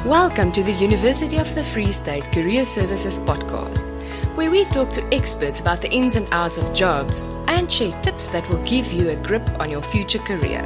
Welcome to the University of the Free State Career Services podcast, where we talk to experts about the ins and outs of jobs and share tips that will give you a grip on your future career.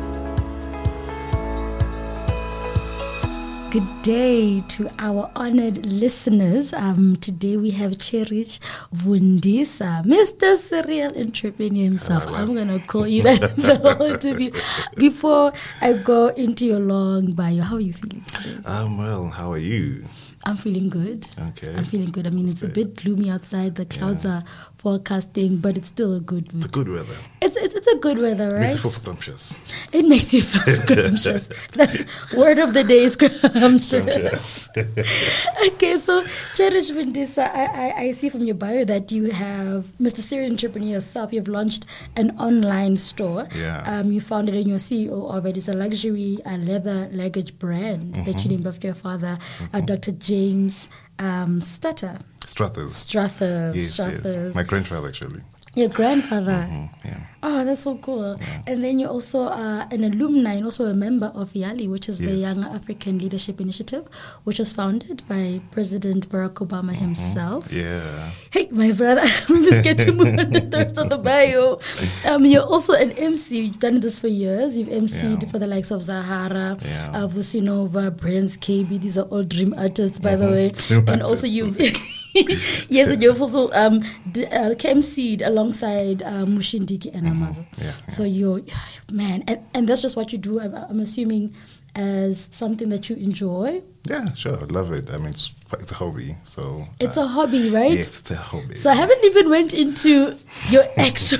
Good day to our honored listeners. Today we have Cherish Vundisa, Mr. Serial Entrepreneur himself. I'm going to call you that the whole interview. Before I go into your long bio, how are you feeling today? Well, how are you? I'm feeling good. Okay. I'm feeling good. I mean, it's a bit gloomy outside. The clouds are forecasting, but it's still a good weather. It's a good weather. It's a good weather, right? Makes you feel scrumptious. It makes you feel scrumptious. That's word of the day is scrumptious. Okay, so Cherish Vundisa, I see from your bio that you have, Mr. Serial Entrepreneur yourself, you've launched an online store. Yeah. You founded and you're CEO of it. It's a luxury leather luggage brand that you named after your father, Dr. James Strathers. Yes. My grandfather, actually. Your grandfather. Yeah. Oh, that's so cool. Yeah. And then you're also an alumni and also a member of YALI, which is the Young African Leadership Initiative, which was founded by President Barack Obama himself. Yeah. Hey, my brother, let's get to move on to the rest of the bio. You're also an MC. You've done this for years. You've MC'd for the likes of Zahara, Vusinova, Brands, KB. These are all dream artists, by the way. And also you've... Yes, and you've also KMC'd alongside Mushindiki and Amazo. Yeah. So you're, man, and that's just what you do, I'm assuming, as something that you enjoy? Yeah, sure. I love it. I mean, it's a hobby. So it's a hobby, right? Yes, it's a hobby. So I haven't even went into your actual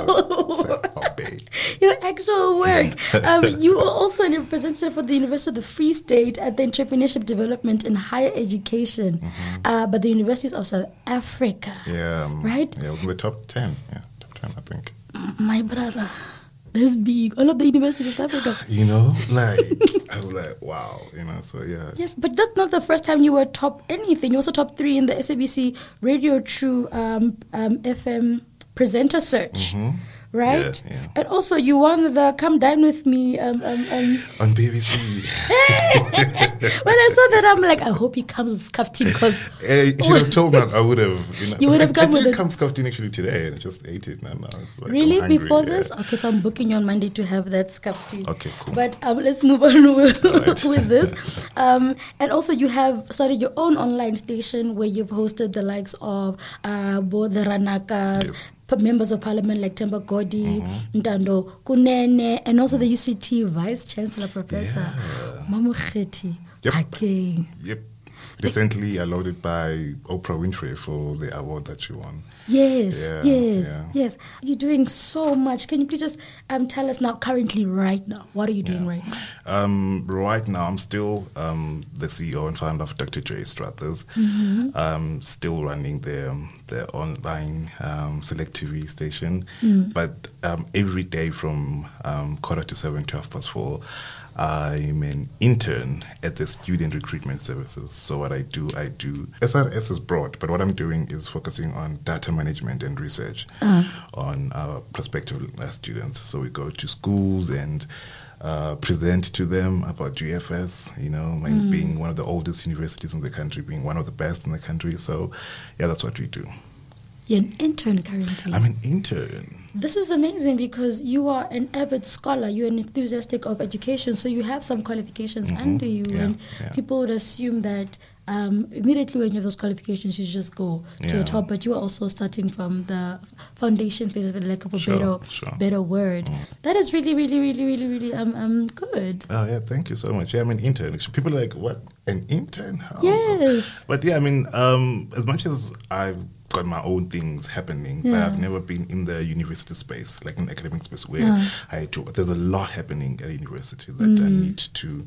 your actual work. You are also a representative for the University of the Free State at the Entrepreneurship Development in Higher Education, but the Universities of South Africa. Yeah. Right? Yeah, it was in the top 10. Yeah, top 10, I think. My brother. That's big. All of the universities of South Africa. You know, like, I was like, wow, so yeah. Yes, but that's not the first time you were top anything. You also top 3 in the SABC Radio True FM presenter search. Right? Yeah. And also you won the Come Dine With Me on BBC. When I saw that, I'm like, I hope he comes with scuffed tea, because you should have told me. I would have. You would have come with it. I did come scuffed tea actually today, and I just ate it. And now it's like, really? I'm hungry, Before this? Okay, so I'm booking you on Monday to have that scuffed tea. Okay, cool. But let's move on with this. And also you have started your own online station where you've hosted the likes of both the Ranakas, members of parliament like Temba Godi, Ntando Kunene, and also the UCT Vice Chancellor Professor Mamukhethi. Yep. Recently allowed by Oprah Winfrey for the award that she won. Yes. You're doing so much. Can you please just tell us now, currently, right now, what are you doing right now? Right now, I'm still the CEO and founder of Dr. J Strathers. Still running the online Select TV station. But every day from 7:15 to 4:30, I'm an intern at the Student Recruitment Services. So what I do, SRS is broad, but what I'm doing is focusing on data management and research on prospective students. So we go to schools and present to them about GFS, being one of the oldest universities in the country, being one of the best in the country. So, yeah, that's what we do. You're an intern currently. I'm an intern. This is amazing because you are an avid scholar. You're an enthusiastic of education, so you have some qualifications under you. And people would assume that immediately when you have those qualifications, you just go to the top. But you are also starting from the foundation phase, for lack of a better word. That is really, really, really, really, really good. Oh, yeah, thank you so much. Yeah, I'm an intern. People are like, what, an intern? How? Yes. But yeah, I mean, as much as I've got my own things happening, but I've never been in the university space, like in the academic space, where there's a lot happening at university that I need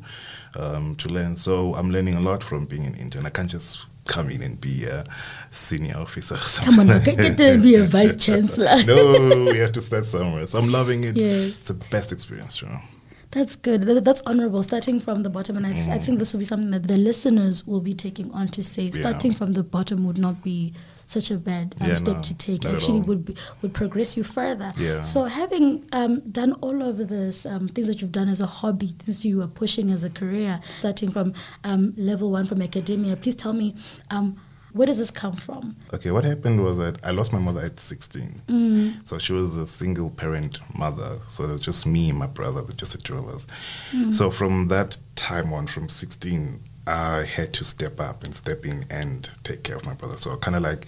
to learn. So I'm learning a lot from being an intern. I can't just come in and be a senior officer or something. Come on, can't get be a vice chancellor. No, we have to start somewhere. So I'm loving it. Yes. It's the best experience, That's good. That's honorable, starting from the bottom. And I think this will be something that the listeners will be taking on to say. Starting from the bottom would not be such a bad step no, to take. not at Actually, all. would progress you further. Yeah. So having done all of this, things that you've done as a hobby, things you were pushing as a career, starting from level 1 from academia, please tell me, where does this come from? Okay, what happened was that I lost my mother at 16. So she was a single parent mother. So it was just me and my brother, just the two of us. So from that time on, from 16, I had to step in and take care of my brother. So I kind of like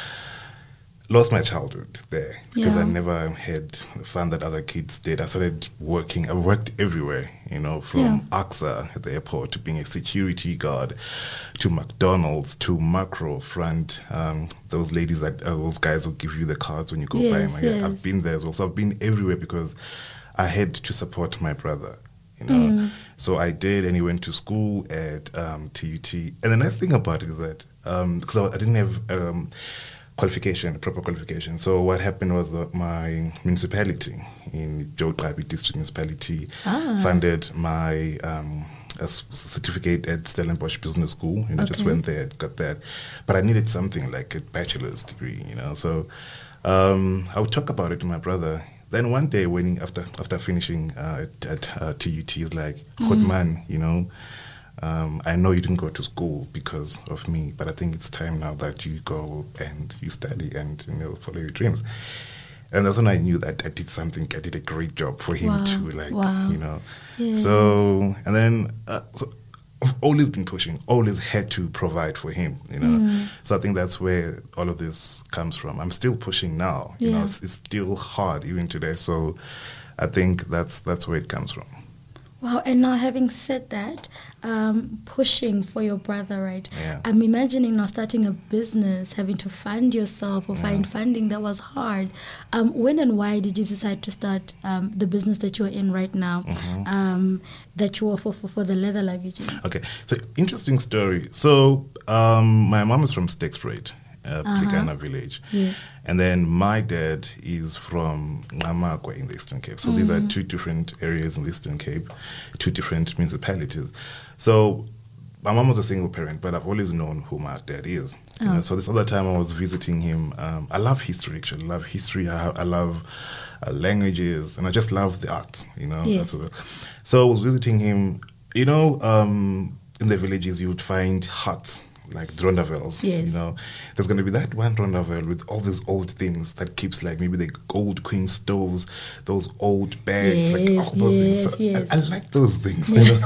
lost my childhood there because I never had the fun that other kids did. I started working. I worked everywhere, from AXA at the airport to being a security guard to McDonald's to Macro front. Those ladies, those guys will give you the cards when you go buy them. Yes. I've been there as well. So I've been everywhere because I had to support my brother. So I did, and he went to school at TUT. And the nice thing about it is that because I didn't have proper qualification. So what happened was that my municipality in Joe Kabi District Municipality funded my a certificate at Stellenbosch Business School. I just went there, got that. But I needed something like a bachelor's degree, So I would talk about it to my brother. Then one day, when after finishing at TUT, he's like, "Godman, I know you didn't go to school because of me, but I think it's time now that you go and you study and follow your dreams." And that's when I knew that I did a great job for him too, Yes. So, and then so I've always been pushing, always had to provide for him, So I think that's where all of this comes from. I'm still pushing now, it's still hard even today. So I think that's where it comes from. Wow, and now having said that, pushing for your brother, right? Yeah. I'm imagining now starting a business, having to fund yourself or find funding, that was hard. When and why did you decide to start the business that you're in right now, that you offer for the leather luggage? Okay, so interesting story. So my mom is from Stegspruit, Plikana village. Yes. And then my dad is from Namakwa in the Eastern Cape. So these are two different areas in the Eastern Cape, two different municipalities. So my mom was a single parent, but I've always known who my dad is. So this other time I was visiting him. I love history, actually. I love history. I love languages, and I just love the arts, Yes. So I was visiting him. In the villages you would find huts, like rondavels. Yes. There's going to be that one rondavel with all these old things that keeps, like, maybe the old queen stoves, those old bags, like all those things. So I like those things.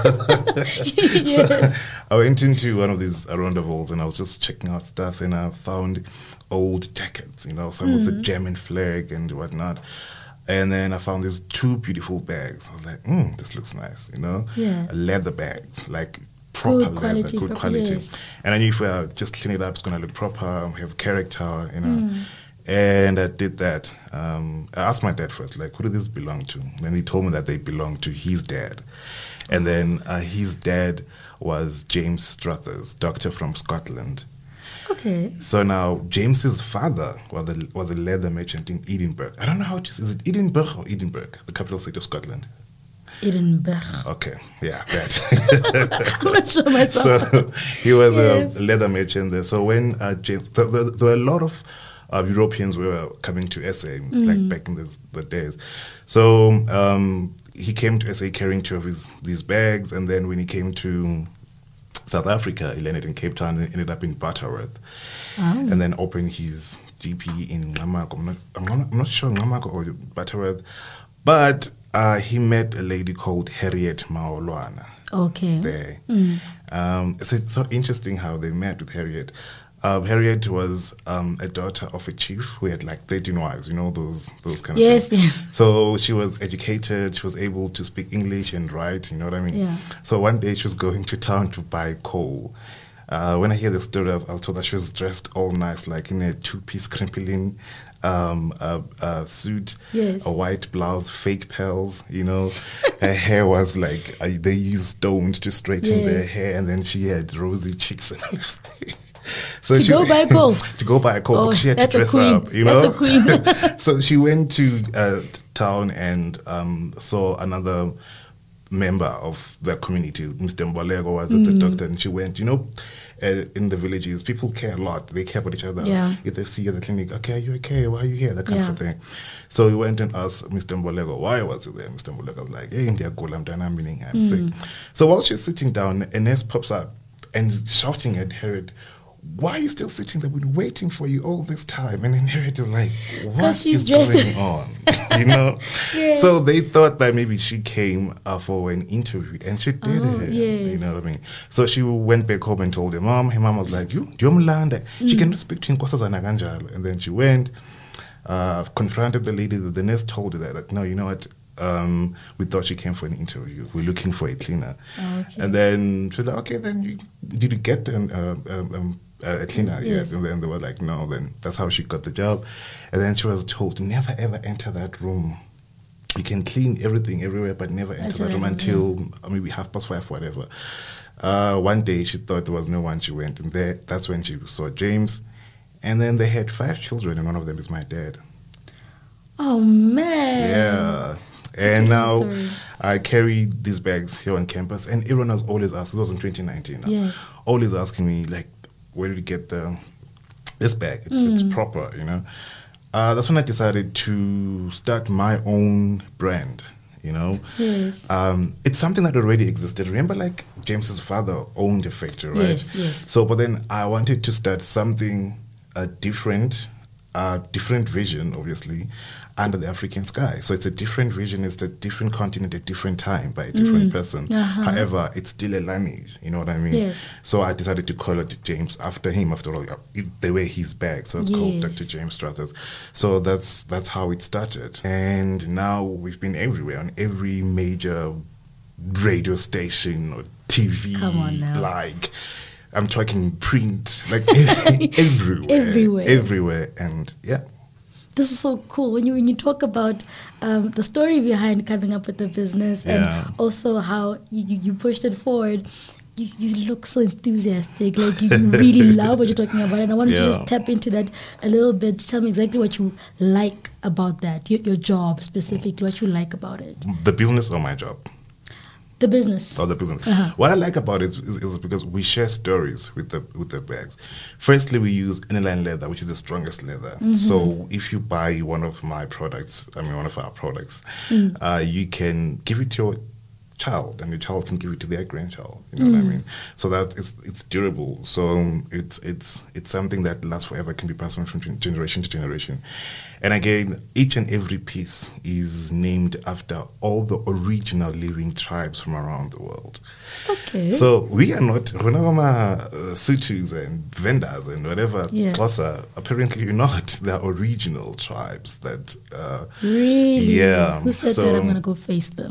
So I went into one of these rondavels and I was just checking out stuff, and I found old jackets, some with the German flag and whatnot. And then I found these two beautiful bags. I was like, this looks nice, leather bags, like proper good leather, quality, good quality. Yes. And I knew if I just clean it up, it's going to look proper, have character, And I did that. I asked my dad first, like, who do these belong to? And he told me that they belong to his dad. And then his dad was James Struthers, doctor from Scotland. Okay. So now James's father was a leather merchant in Edinburgh. I don't know how to say, is it Edinburgh or Edinburgh, the capital city of Scotland? Edinburgh. Okay, yeah, that. I'm not sure myself. So he was a leather merchant there. So when James, there were a lot of Europeans were coming to SA, like back in the days. So he came to SA carrying two of these bags, and then when he came to South Africa, he landed in Cape Town and ended up in Butterworth, and then opened his GP in Namako. I'm not sure Namako or Butterworth, but he met a lady called Harriet Maolwana. Okay. There. It's so interesting how they met with Harriet. Harriet was a daughter of a chief who had like 13 wives, those kind of things. Yes. So she was educated, she was able to speak English and write, you know what I mean? Yeah. So one day she was going to town to buy coal. When I hear the story, I was told that she was dressed all nice, like in a two-piece crimpling suit, yes. a white blouse, fake pearls, Her hair was like, they used stones to straighten their hair, and then she had rosy cheeks and lipstick. So to go buy coal. To go buy coal, but she had to dress up, That's a queen. So she went to town and saw another member of the community, Mr. Mbolego, was at the doctor, and she went, in the villages, people care a lot. They care about each other. Yeah. If they see you at the clinic, okay, are you okay? Why are you here? That kind of thing. So we went and asked Mr. Mbolego, why was he there? Mr. Mbolego was like, hey, I'm done, meaning I'm sick. So while she's sitting down, a nurse pops up and shouting at Harriet, why are you still sitting there? We've been waiting for you all this time. And then Harriet is like, what is going on? Yes. So they thought that maybe she came for an interview, and she did it. Yes. You know what I mean? So she went back home and told her mom. Her mom was like, she cannot speak to him. And then she went, confronted the lady. The nurse told her that no, you know what? We thought she came for an interview. We're looking for a cleaner. Okay. And then she was like, okay, then did you get a cleaner? Yes. And then they were like, no. Then that's how she got the job. And then she was told, never ever enter that room. You can clean everything everywhere, but never enter that room until maybe 5:30, whatever. One day she thought there was no one. She went in there. That's when she saw James. And then they had 5 children, and one of them is my dad. Oh, man. Yeah. And now I carry these bags here on campus, and everyone was always asking, this was in 2019 now, yes. always asking me, like, where did you get this bag? It's proper, That's when I decided to start my own brand, Yes. It's something that already existed. Remember, like, James's father owned a factory, right? Yes. So, but then I wanted to start something different vision, obviously, under the African sky. So it's a different vision, it's a different continent, a different time by a different person. However, it's still a lineage, you know what I mean? Yes. So I decided to call it James after him, after all, the way he's back. So it's called Dr. James Struthers. So that's how it started. And now we've been everywhere, on every major radio station or TV. Come on now. Like, I'm talking print, like everywhere. And yeah. This is so cool when you talk about the story behind coming up with the business and also how you pushed it forward. You look so enthusiastic, like you really love what you're talking about, and I wanted to just tap into that a little bit. Tell me exactly what you like about that, your job specifically, what you like about it. The business or my job? The business. Oh, the business. What I like about it is because we share stories with the bags. Firstly, we use aniline leather, which is the strongest leather. So if you buy one of my products, one of our products, you can give it to your child, and your child can give it to their grandchild. You know what I mean? So that it's durable. So it's something that lasts forever, can be passed on from generation to generation. And again, each and every piece is named after all the original living tribes from around the world. Okay. So we are not Sutus and vendors and whatever. Xhosa, apparently you're not. They're original tribes that. Really? Yeah. Who said that? I'm going to go face them.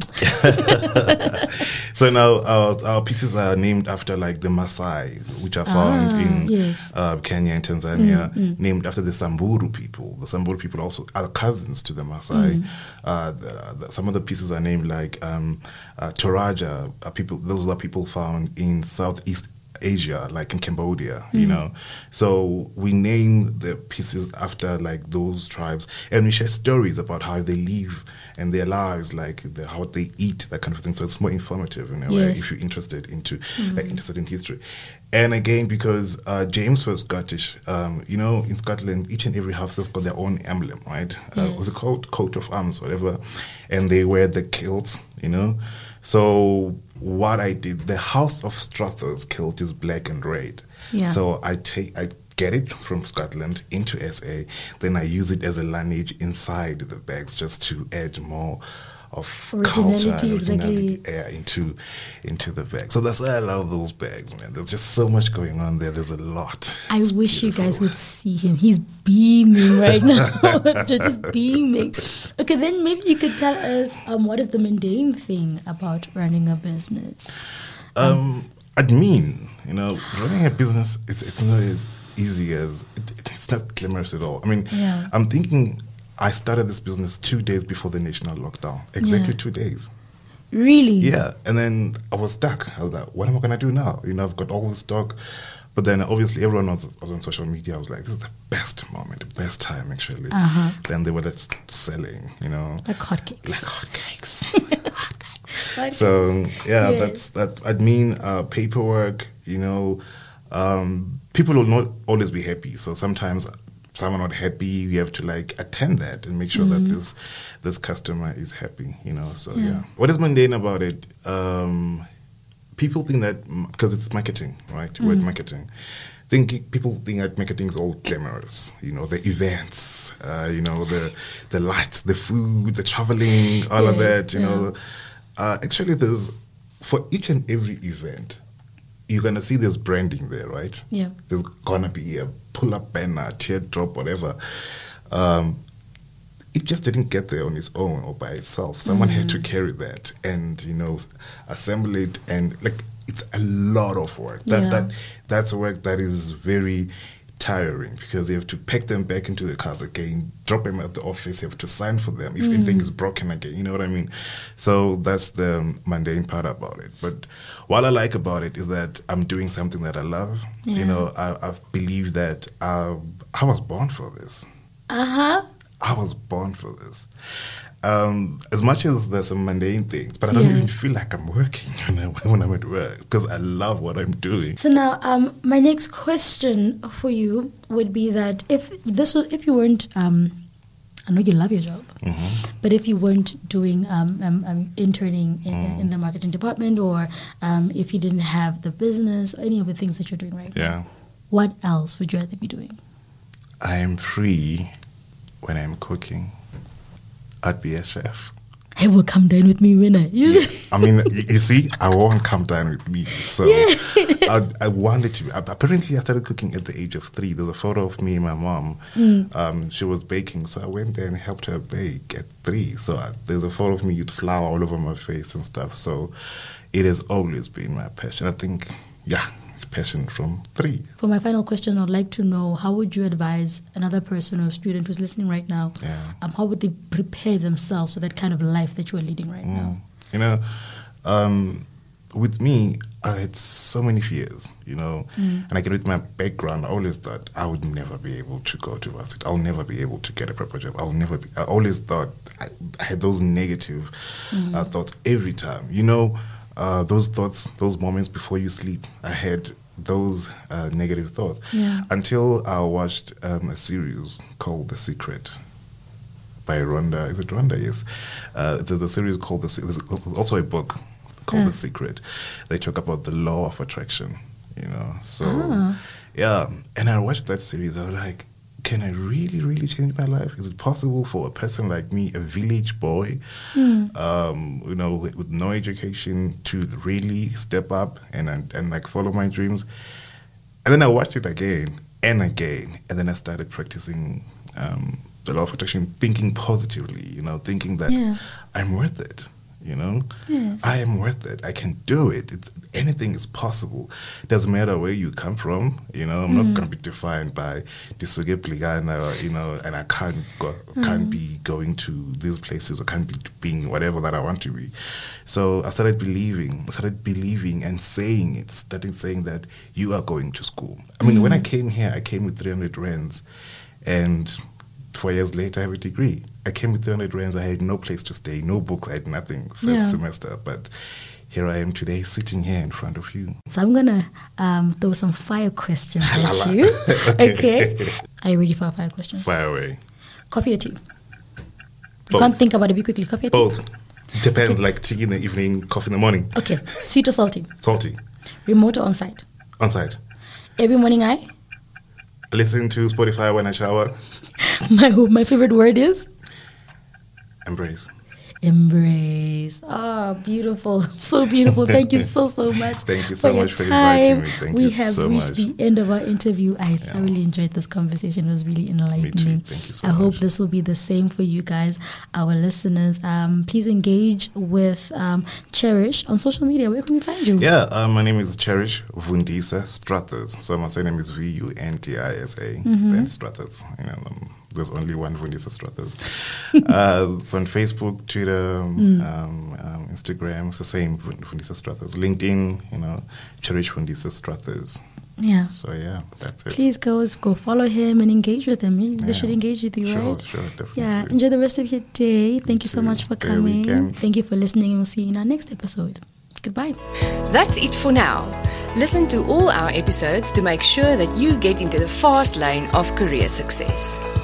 So now our pieces are named after, like, the Maasai, which are found in Kenya and Tanzania, named after the Samburu people. The Samburu people also are cousins to the Maasai. Some of the pieces are named like Toraja. Those are people found in Southeast Asia, like in Cambodia, So we name the pieces after, like, those tribes, and we share stories about how they live and their lives, like how they eat, that kind of thing. So it's more informative in a way if you're interested interested in history. And again, because James was Scottish, in Scotland, each and every house, they've got their own emblem, right? What's it called? Coat of arms, whatever. And they wear the kilts, So what I did, the House of Struthers kilt is black and red. Yeah. So I get it from Scotland into SA, then I use it as a lineage inside the bags, just to add more of culture and originality into the bag. So that's why I love those bags, man. There's just so much going on there. There's a lot. I wish you guys would see him. He's beaming right now. Just beaming. Okay, then maybe you could tell us what is the mundane thing about running a business? Running a business, it's not as easy as it's not glamorous at all. I'm thinking I started this business 2 days before the national lockdown. Exactly 2 days. Really? Yeah. And then I was stuck. I was like, what am I going to do now? I've got all this stock. But then obviously everyone was on social media. I was like, this is the best moment, the best time, actually. Then they were selling, Like hotcakes. So that's that. Admin, paperwork. People will not always be happy. So sometimes someone not happy, you have to attend that and make sure that this customer is happy. So what is mundane about it? People think that because it's marketing, right? Word marketing. People think that marketing is all glamorous. The events, the lights, the food, the traveling, all of that. Actually, there's for each and every event, you're gonna see there's branding there, right? Yeah. There's gonna be a pull-up banner, teardrop, whatever. It just didn't get there on its own or by itself. Someone had to carry that and assemble it, and it's a lot of work. That's work that is very tiring because you have to pack them back into the cars again, drop them at the office, you have to sign for them if anything is broken again. You know what I mean? So that's the mundane part about it. But what I like about it is that I'm doing something that I love. Yeah. I believe that I was born for this. I was born for this. As much as there's some mundane things, but I don't even feel like I'm working when I'm at work because I love what I'm doing. So now, my next question for you would be that if you weren't, I know you love your job, but if you weren't doing interning in the marketing department, or if you didn't have the business, or any of the things that you're doing right now, what else would you rather be doing? I am free when I'm cooking. I'd be a chef. I will come down with me when I mean, you see, I won't come down with me. So I wanted to. Apparently, I started cooking at the age of 3. There's a photo of me and my mom. She was baking, so I went there and helped her bake at 3. So there's a photo of me with flour all over my face and stuff. So it has always been my passion. I think, passion from 3. For my final question, I'd like to know, how would you advise another person or student who's listening right now? How would they prepare themselves for that kind of life that you are leading right now? With me, I had so many fears, and I get with my background, I always thought I would never be able to go to varsity. I'll never be able to get a proper job. I always thought I had those negative thoughts every time. Those thoughts, those moments before you sleep, I had those negative thoughts until I watched a series called The Secret by Rhonda. Is it Rhonda? Yes. There's a series called there's also a book called The Secret. They talk about the law of attraction, So, and I watched that series. I was like, can I really, really change my life? Is it possible for a person like me, a village boy, with no education, to really step up and follow my dreams? And then I watched it again and again, and then I started practicing the law of attraction, thinking positively, thinking that I'm worth it. Yes. I am worth it. I can do it. Anything is possible. Doesn't matter where you come from. I'm not going to be defined by Disuge Pligana, and I can't be going to these places, or can't be being whatever that I want to be. So I started believing and saying it. Started saying that you are going to school. I mean, when I came here, I came with 300 rands, and 4 years later, I have a degree. I came with 300 rands. I had no place to stay, no books. I had nothing first semester. But here I am today, sitting here in front of you. So I'm going to throw some fire questions at you. Okay. Are you ready for a fire question? Fire away. Coffee or tea? Both. You can't think about it, be quickly. Coffee or tea? Both. Depends, like tea in the evening, coffee in the morning. Okay. Sweet or salty? Salty. Remote or on-site? On-site. Every morning I listen to Spotify when I shower. My favorite word is? Embrace. Embrace. Beautiful. So beautiful. Thank you so much. Thank you so much for inviting me. Thank you so much. We have reached the end of our interview. I thoroughly enjoyed this conversation. It was really enlightening. Me too. Thank you so much. I hope this will be the same for you guys, our listeners. Please engage with Cherish on social media. Where can we find you? My name is Cherish Vundisa Strathers. So my surname is Vundisa, then Strathers. There's only one Vundisa Strathers. It's on Facebook, Twitter, Instagram. It's the same Vundisa Strathers. LinkedIn, Cherish Vundisa Strathers. Yeah. So yeah, that's it. Please go follow him and engage with him. They should engage with you, right? Sure, definitely. Yeah. Enjoy the rest of your day. Thank you so much for coming. Thank you for listening, and we'll see you in our next episode. Goodbye. That's it for now. Listen to all our episodes to make sure that you get into the fast lane of career success.